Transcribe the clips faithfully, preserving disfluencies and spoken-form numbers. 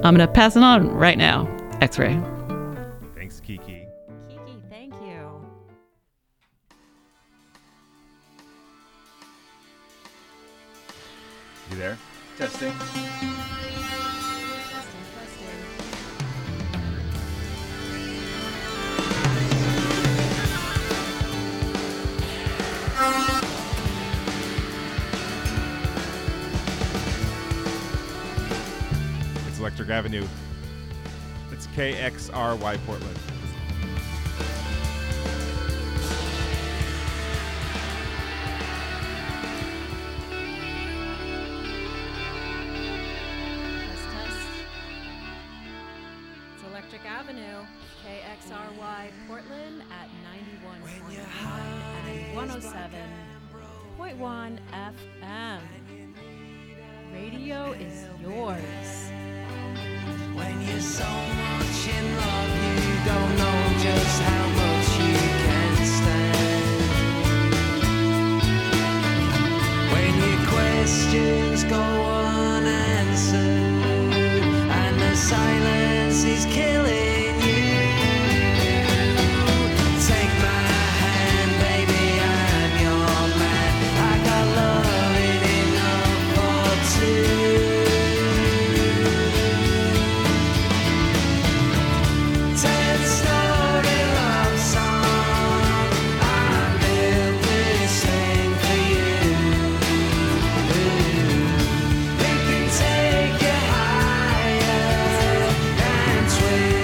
I'm going to pass it on right now. X-Ray. Thanks, Kiki. Kiki, thank you. You there? Testing. Testing, testing. It's Electric Avenue. It's K X R Y Portland. Test, test. It's Electric Avenue, K X R Y Portland at ninety-one point nine and one oh seven point one F M. Radio is yours. When you're so much in love, you don't know just how much you can stand. When your questions go unanswered and the silence is killing you, take my hand, baby, I'm your man. I got love in enough for two. Take you higher and twist.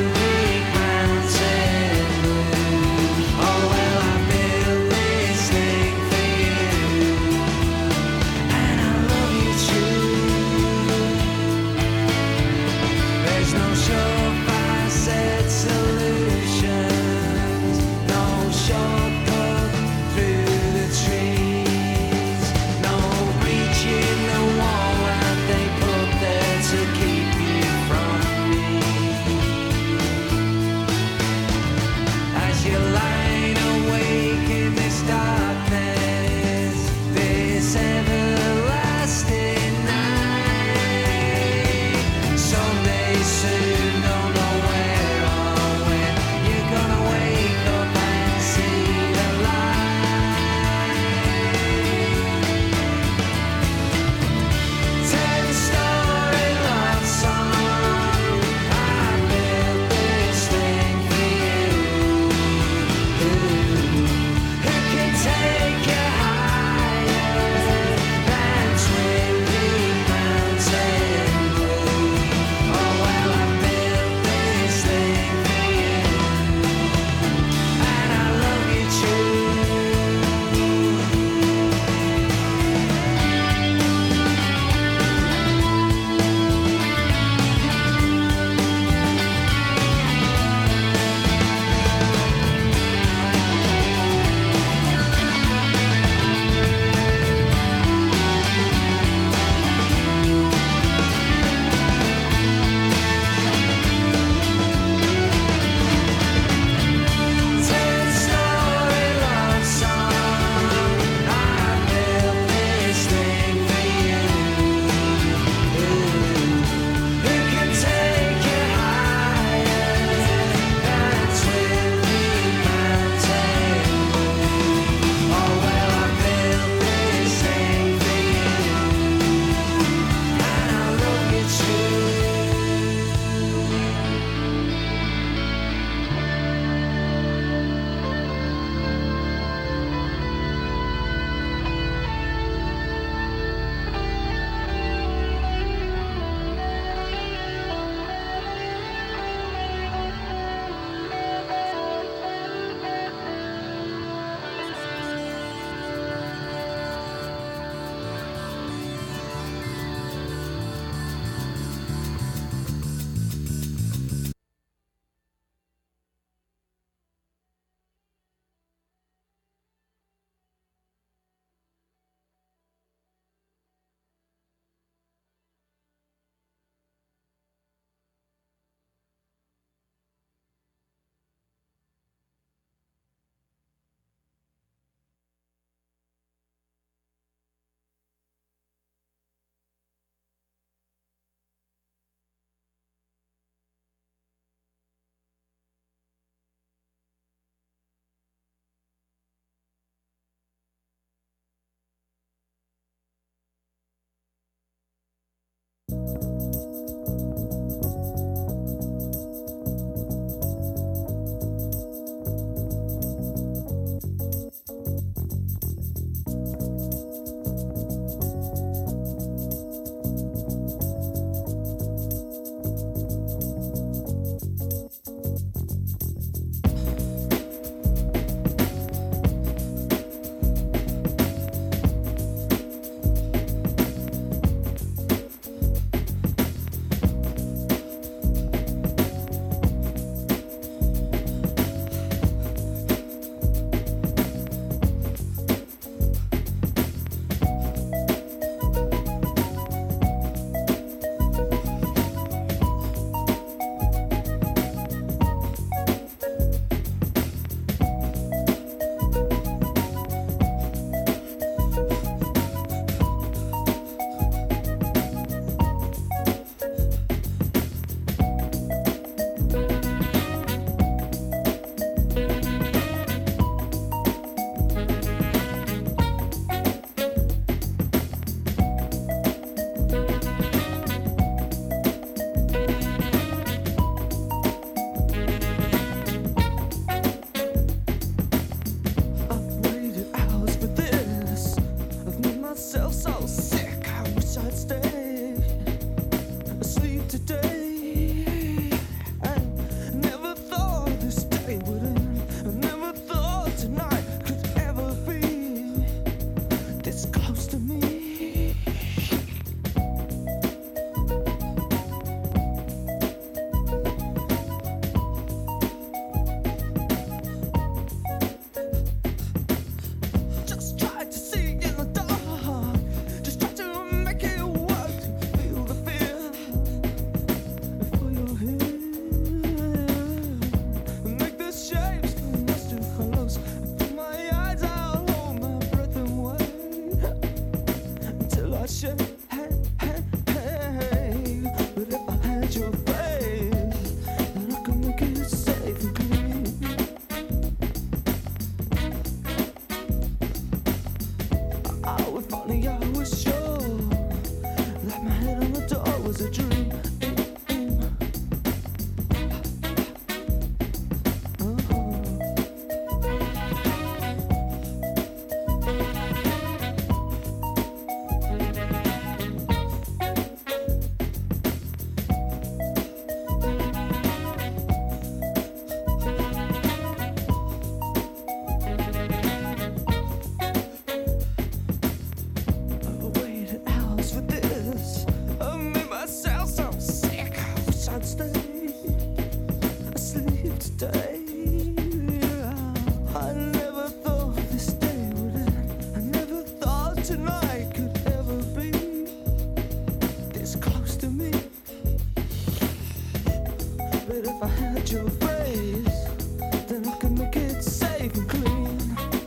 If I had your face, then I could make it safe and clean.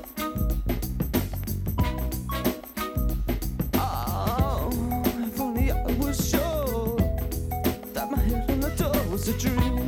Oh, if only I was sure that my head on the door was a dream.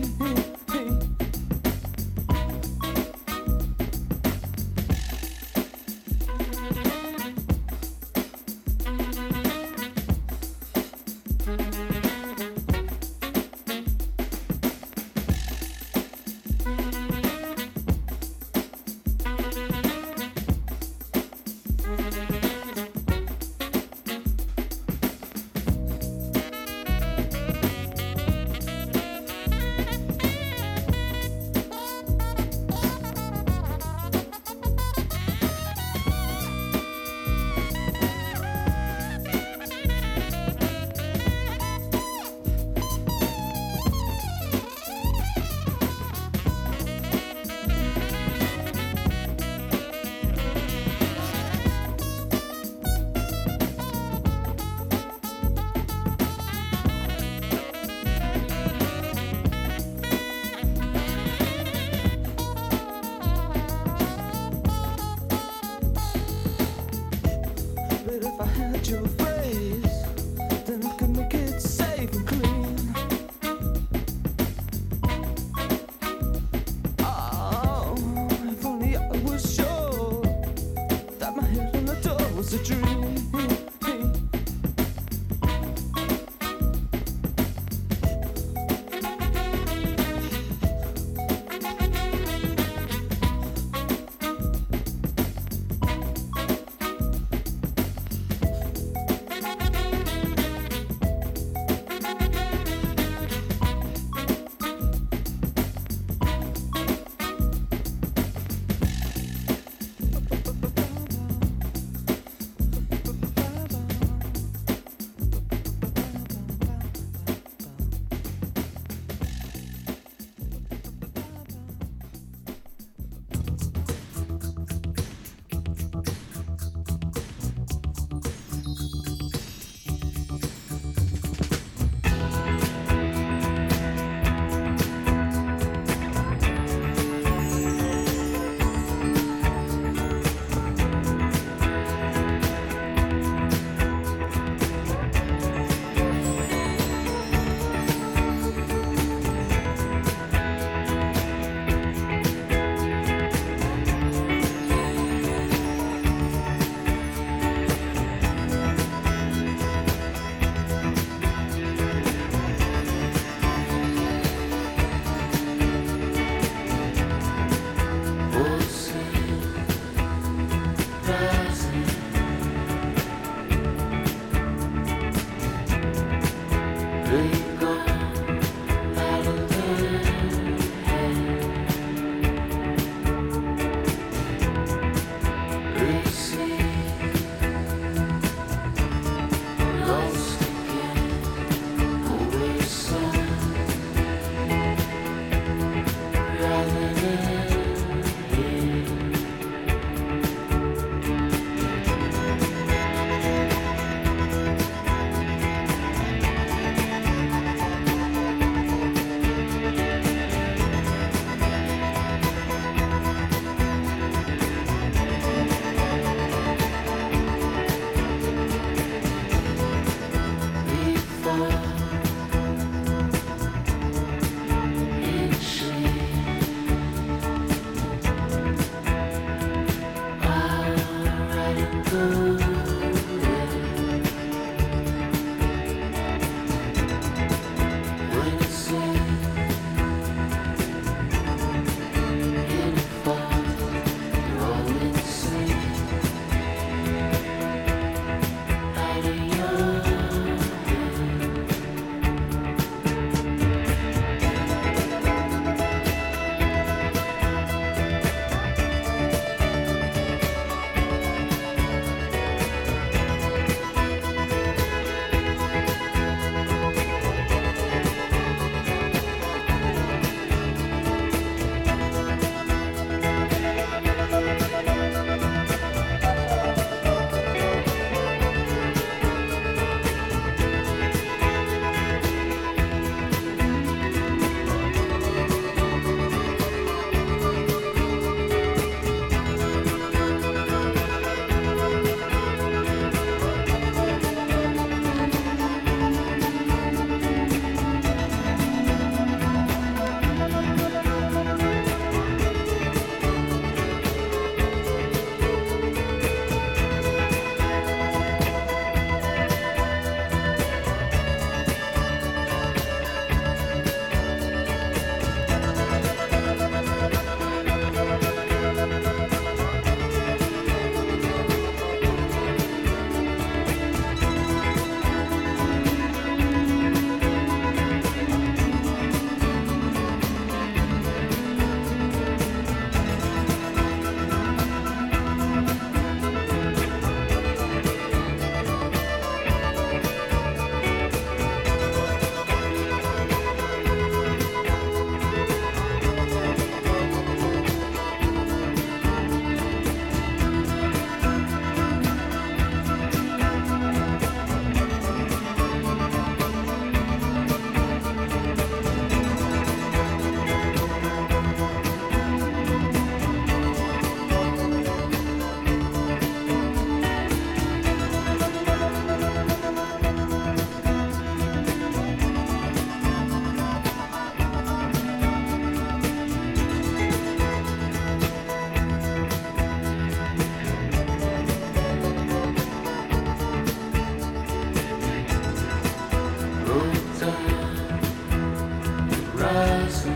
horizon.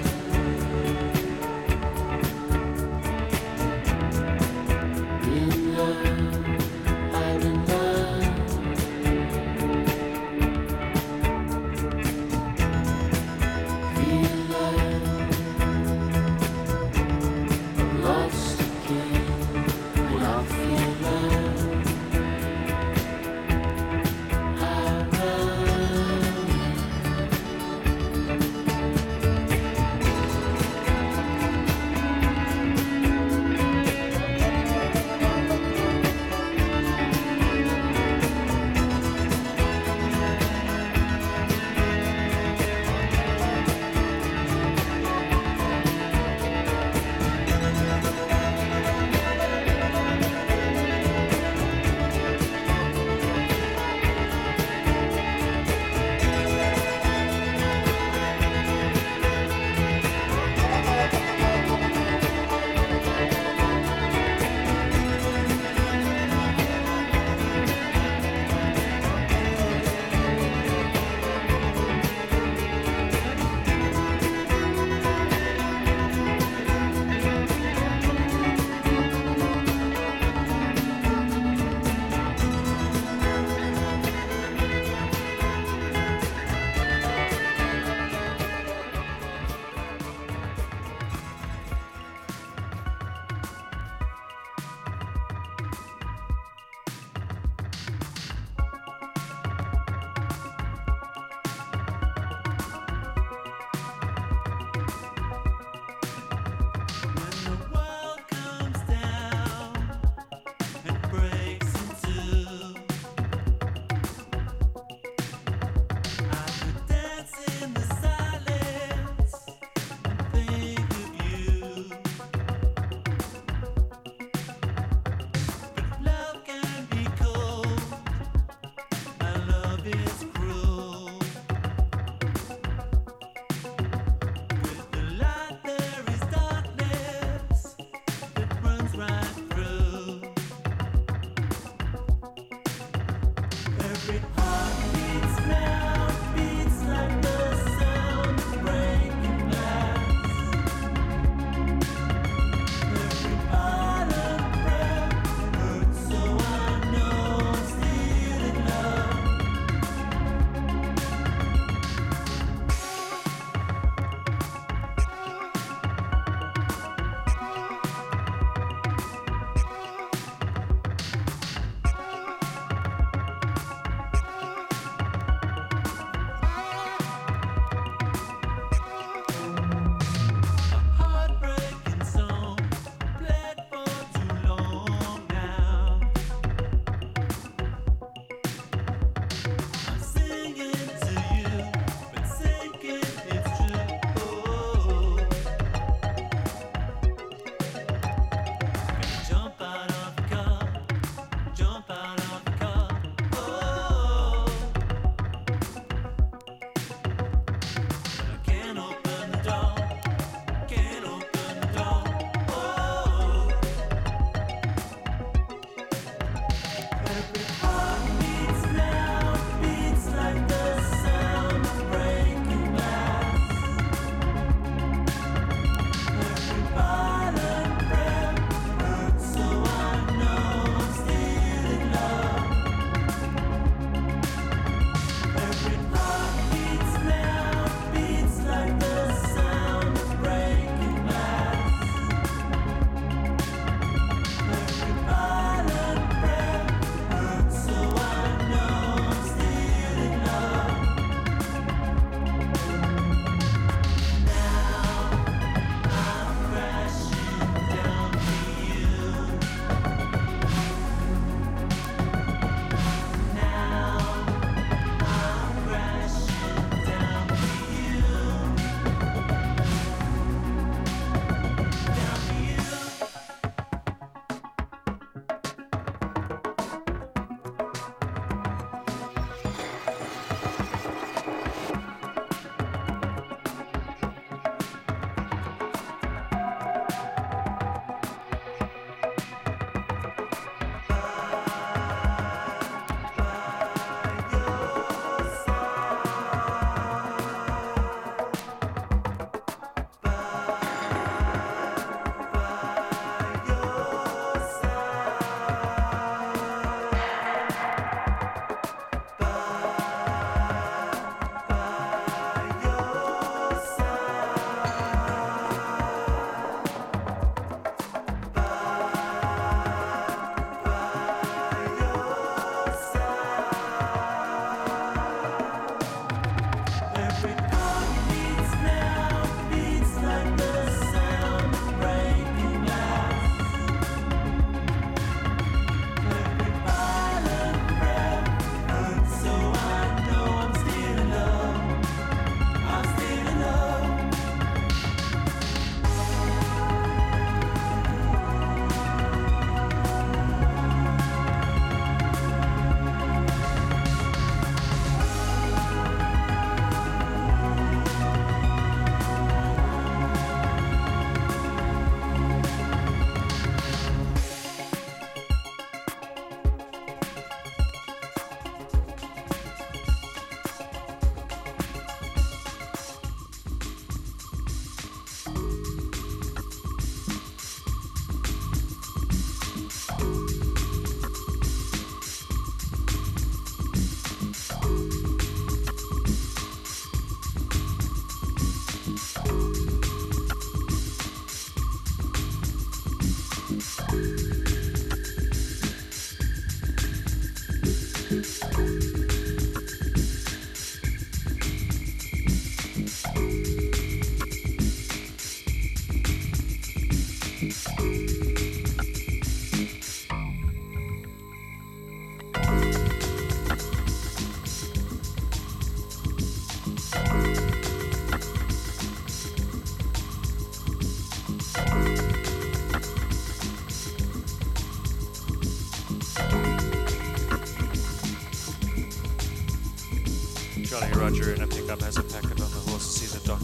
In love, I'm in love. Feel like I'm lost again. When I feel love, I run.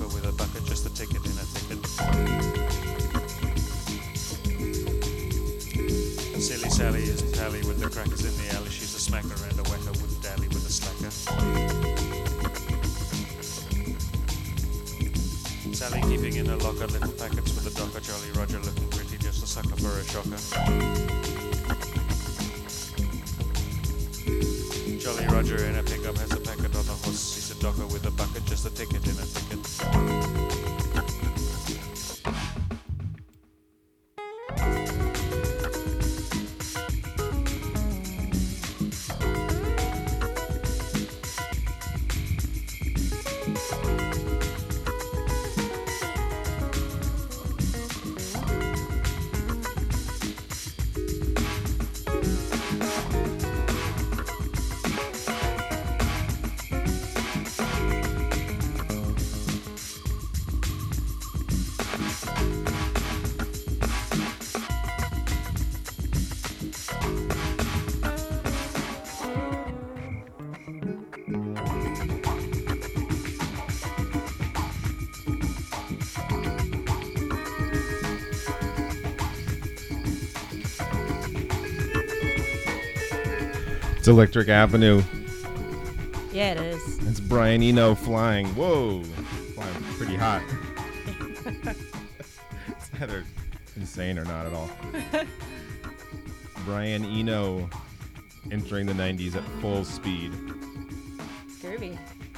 docker with a bucket, just a ticket in a thicket. Silly Sally isn't Pally with their crackers in the alley. She's a smacker and a whacker, wouldn't dally with a slacker. Sally keeping in her locker little packets with a docker. Jolly Roger looking pretty, just a sucker for a shocker. Jolly Roger in a pickup has a packet on the horse. He's a docker with a bucket, just a ticket in a ticket. It's Electric Avenue. Yeah, it is. It's Brian Eno flying. Whoa. Flying pretty hot. It's either insane or not at all. Brian Eno entering the nineties at full speed. Groovy.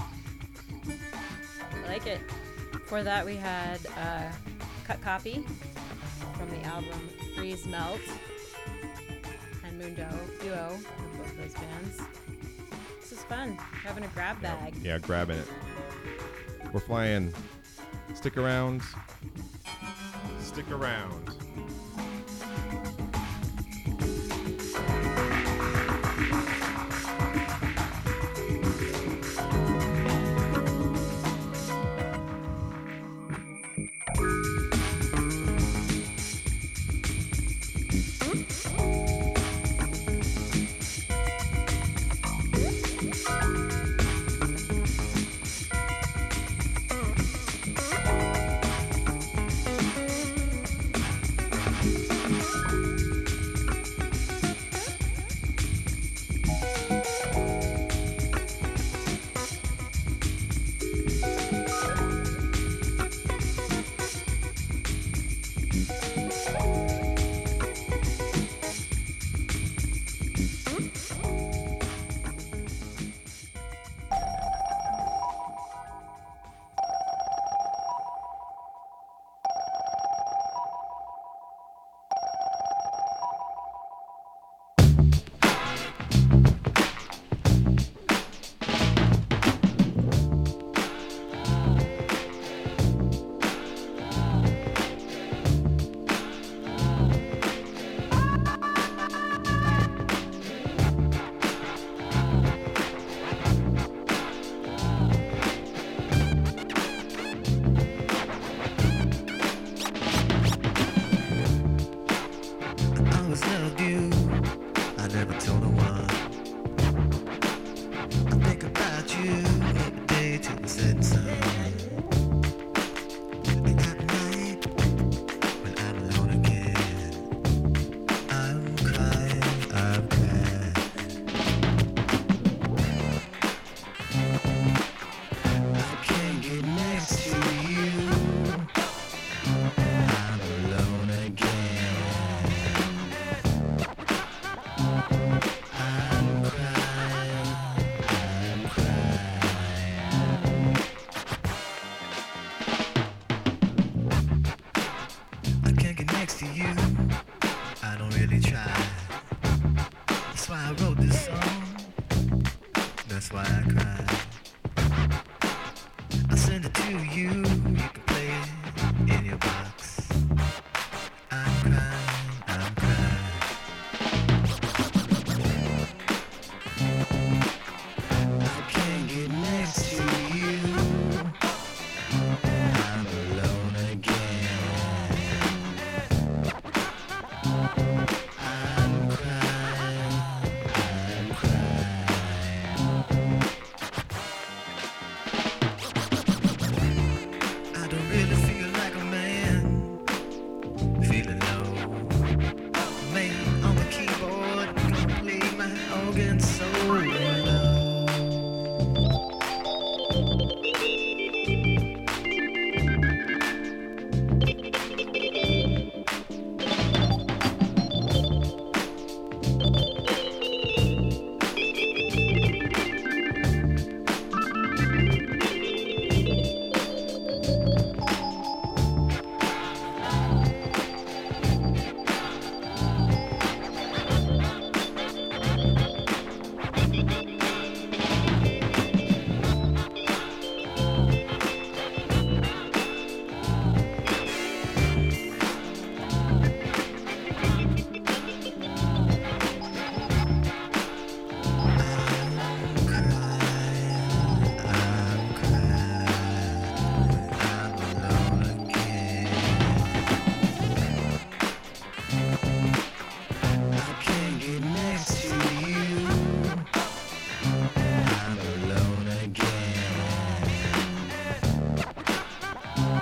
I like it. Before that, we had uh, Cut Copy from the album Freeze Melt and Mundo Duo of both those bands. This is fun. Having a grab bag. Yeah, grabbing it. We're flying. Stick around. Stick around.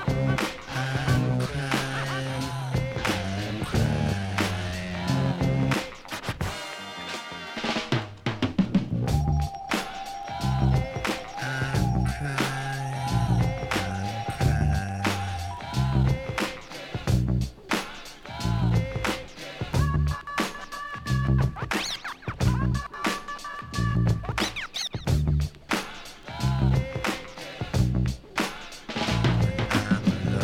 I'm alone.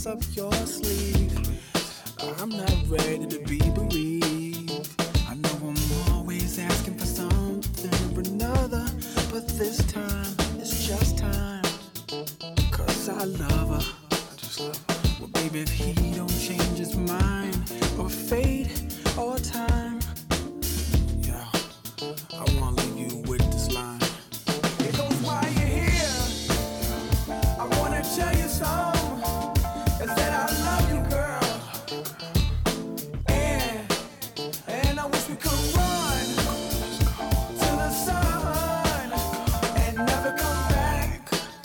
tricks up your sleeve. I'm not ready to be bereaved. I know I'm always asking for something or another, but this time it's just time. Cause I love her. I just love her. Well, baby, if he don't change his mind, or fate, or time, yeah, I wanna leave you with this line. It goes while you're here. I wanna tell you something. Is that I love you, girl. And, and I wish we could run to the sun and never come back.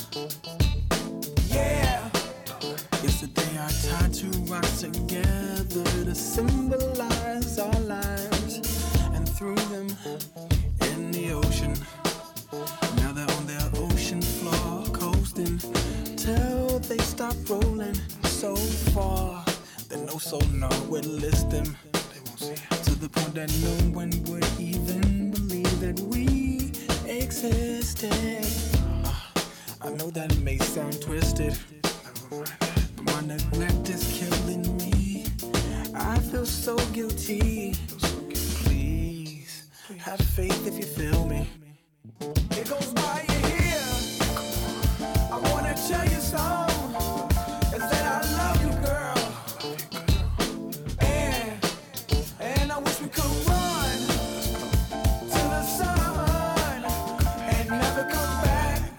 Yeah. Yesterday I tied two rocks together to symbolize our lives and threw them in the ocean. Now they're on their ocean floor coasting till they stop rolling so far that no sonar would list them. They won't see it. To the point that no one would even believe that we existed. Uh, I know that may sound twisted, but my neglect is killing me. I feel so guilty. Please, have faith if you feel me. It goes by you here. I wanna tell you something. Is that I love you, girl. And, and I wish we could run to the sun and never come back.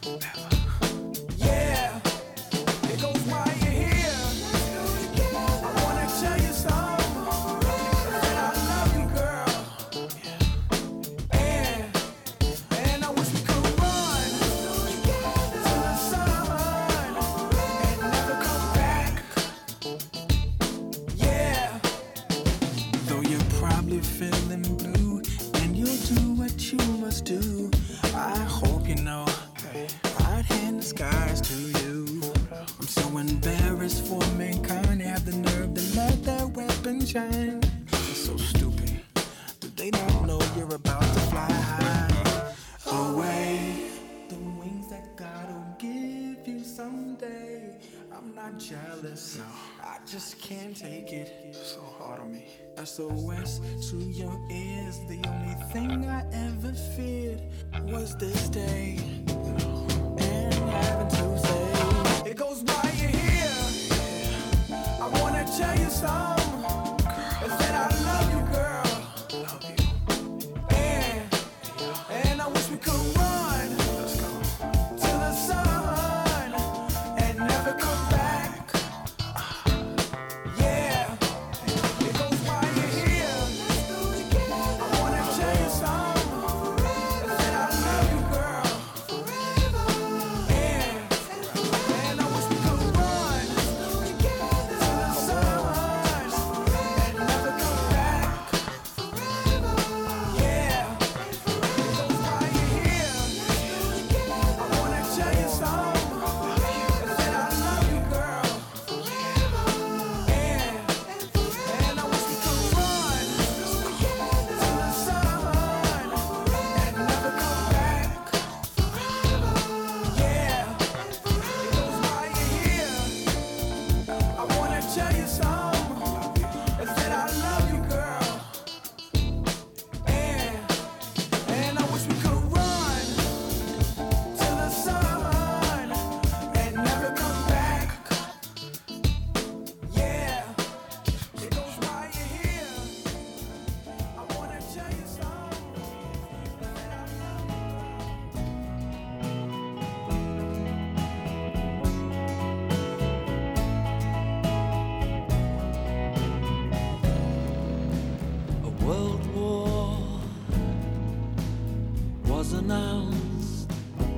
Yeah. It goes by you here. I wanna tell you something. Is that I love you, girl. And, and I wish we could run to the sun and never come back. Yeah. Though you're probably feeling blue and you'll do what you must do, I hope you know I'd hand the skies to you. I'm so embarrassed for mankind. They have the nerve to let their weapon shine. They're so stupid. Do they not know you're about to fly high away? The wings that God will give you someday. I'm not jealous. No, I just can't take it. It's so hard on me. S O S to your ears. The only thing I ever feared was this day. And having to say, it goes by you here. I wanna tell you something. Is that I love you, girl. Love you. And, and I wish we could run to the sun and never come back. Yeah. It goes by you here. I wanna tell you something. Is that I love you, girl. And, and I wish we could run to the sun and never come back. Yeah. It goes by you here. I wanna tell you something. Is that I love you, girl. And, and I wish we could run to the sun and never come back. Yeah. It goes by you here. I wanna tell you something. Is that I love you, girl. And, and I wish we could run to the sun and never come back. Yeah. It goes by you here. I wanna tell you something. Is that I love you. A world war was announced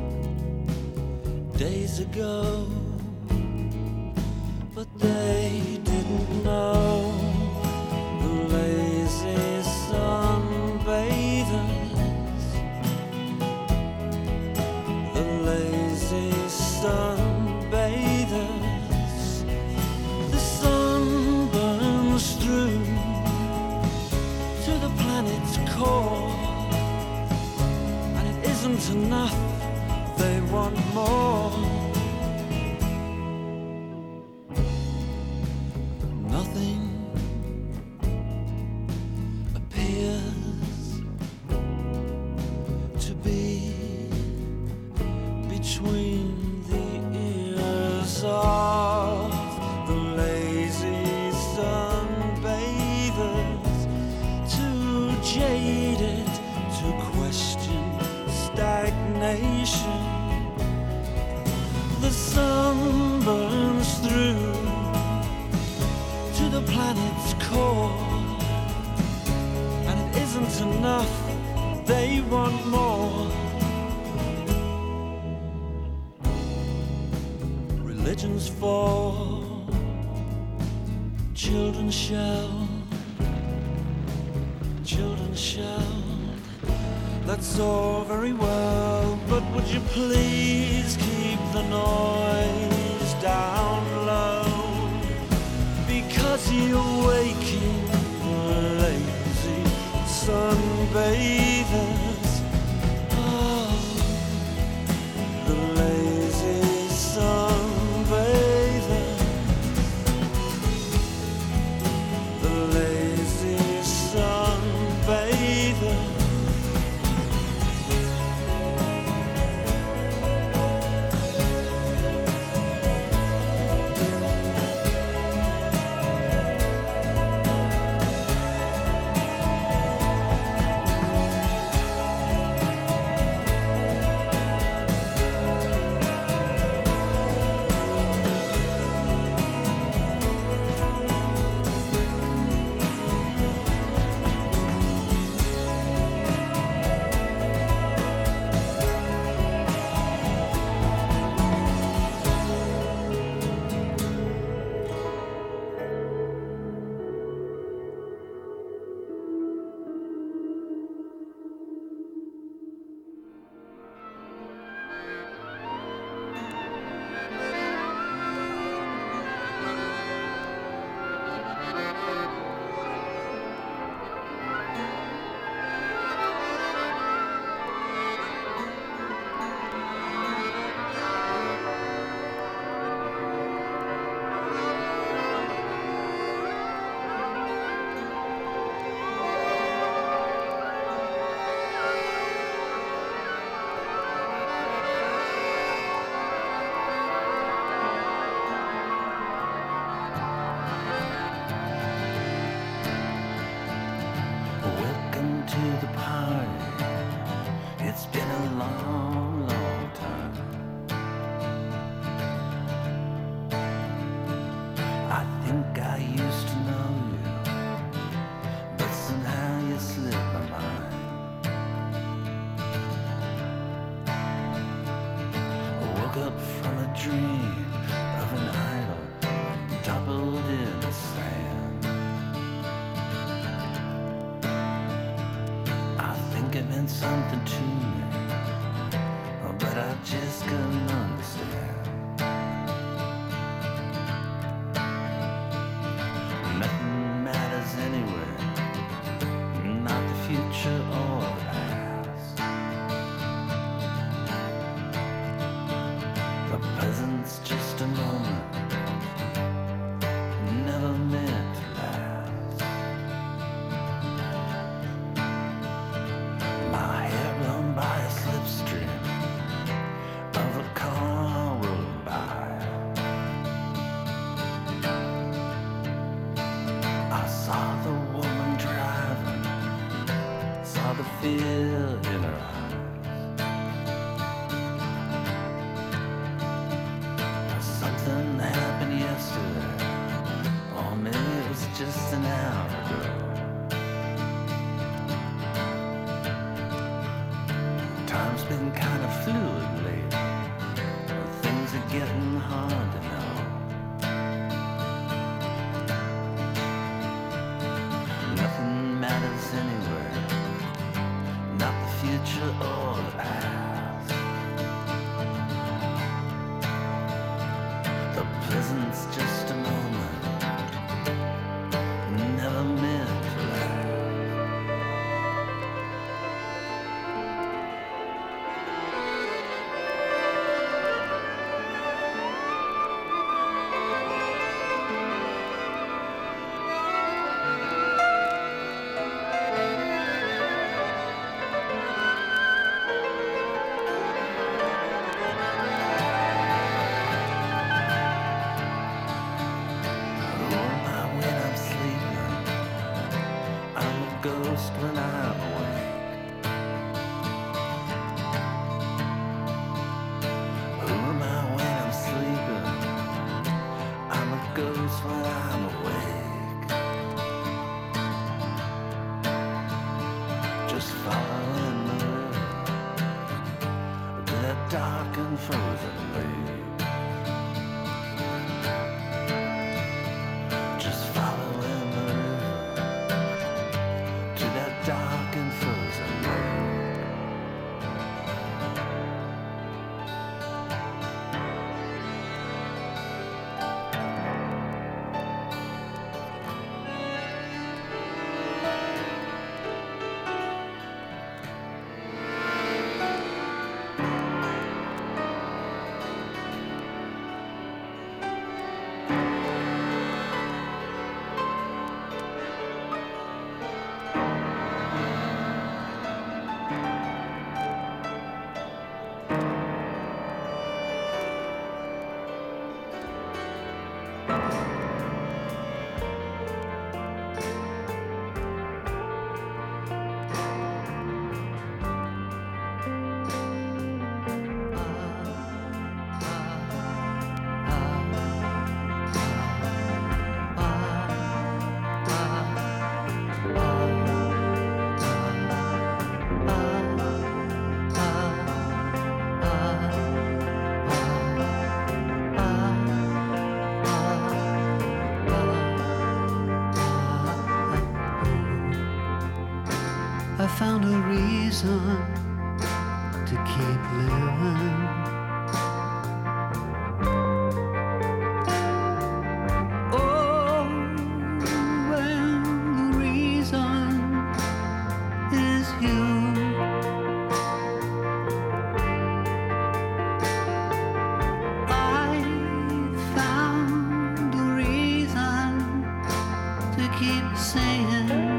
days ago, but they didn't know the lazy sunbathers, the lazy sunbathers. The sun burns through to the planet's core, and it isn't enough, they want more. the sun burns through to the planet's core, and it isn't enough, they want more. Religions fall, children shout, children shout. That's all very well, but would you please keep the noise down low? Because you're waking lazy sunbathers. Oh, the lazy sunbathers. The lazy sunbathers. Something to me, but I just couldn't understand. Nothing matters anywhere, not the future or the past. The present's just a moment, never meant to last. My hair run by a slipstream of a car rolling by. I saw the woman driving, saw the fear in her eyes. Something happened yesterday, or maybe it was just an hour ago. Time's been kind of fluid lately. Things are getting hard to know. Nothing matters anywhere, not the future or the past. The present's just a moment, never meant to last. Who am I when I'm sleeping? I'm a ghost when I'm awake. Who am I when I'm sleeping? dark and frozen lake. Just following the river to that dark and frozen lake. I found a reason to keep living. Oh, and the reason is you. I found a reason to keep singing.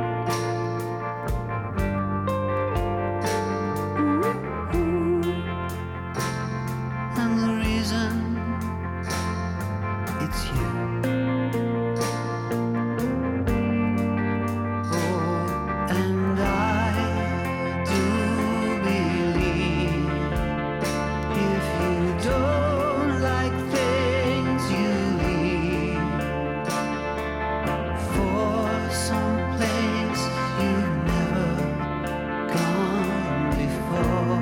And the reason it's you. Oh, and I do believe if you don't like things you leave for some place you've never gone before.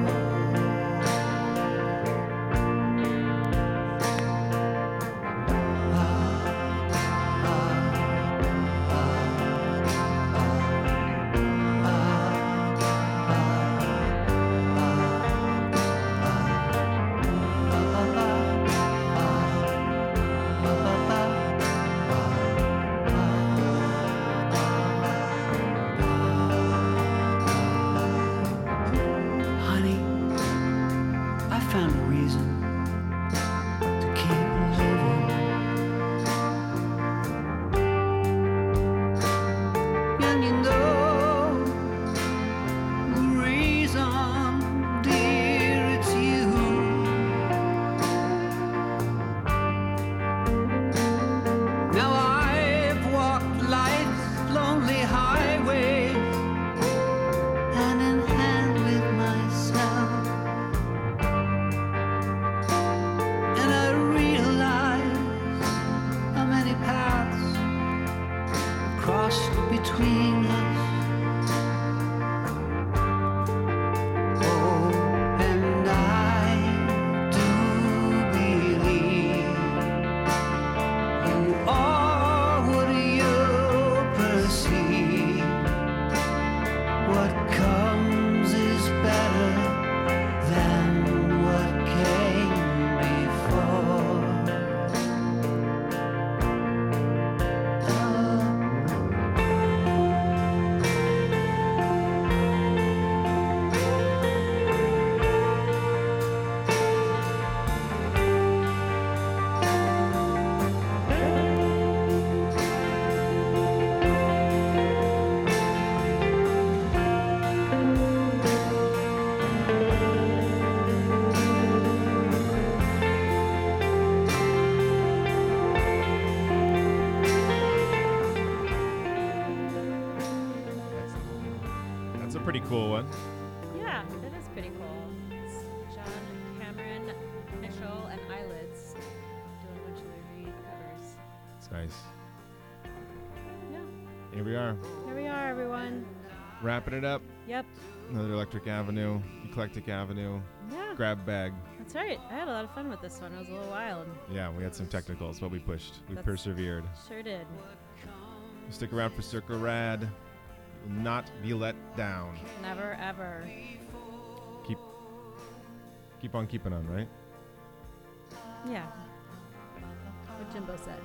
Honey, I found a reason to keep living. And you know the reason, dear, it's you. Now I've walked life's lonely highways, hand in hand with myself, and I realize how many paths crossed between us. Oh, and I do believe you are what you perceive. What comes is better than what came before. That's a pretty cool one. Yeah, that is pretty cool. It's John Cameron, Mitchell, and Eyelids doing a bunch of Lou Reed covers. It's nice. Yeah. Here we are, Here we are, everyone. wrapping it up. Yep. Another Electric Avenue, Eclectic Avenue. Yeah. grab bag. That's right. I had a lot of fun with this one. It was a little wild. Yeah, we had some technicals, but we pushed. We That's- persevered. Sure did. Stick around for Circle Rad. You will not be let down. Never ever. Keep keep on keeping on, right? Yeah. What Jimbo said.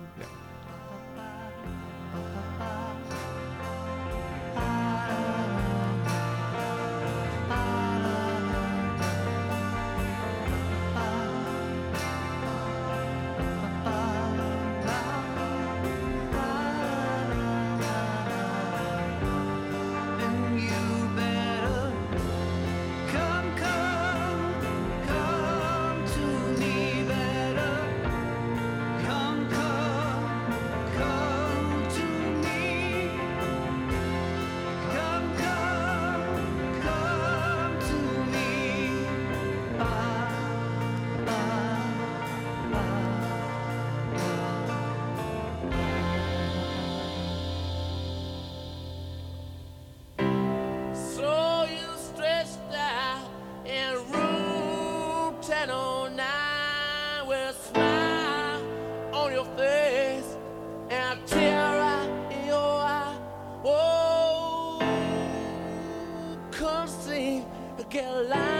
Then you better come, come, come to me better. Come, come, come to me. Come, come, come to me. Ba, ba, So you stretched out in room ten oh nine with a smile on your face and a tear in your eye. Oh, come sing Carolina.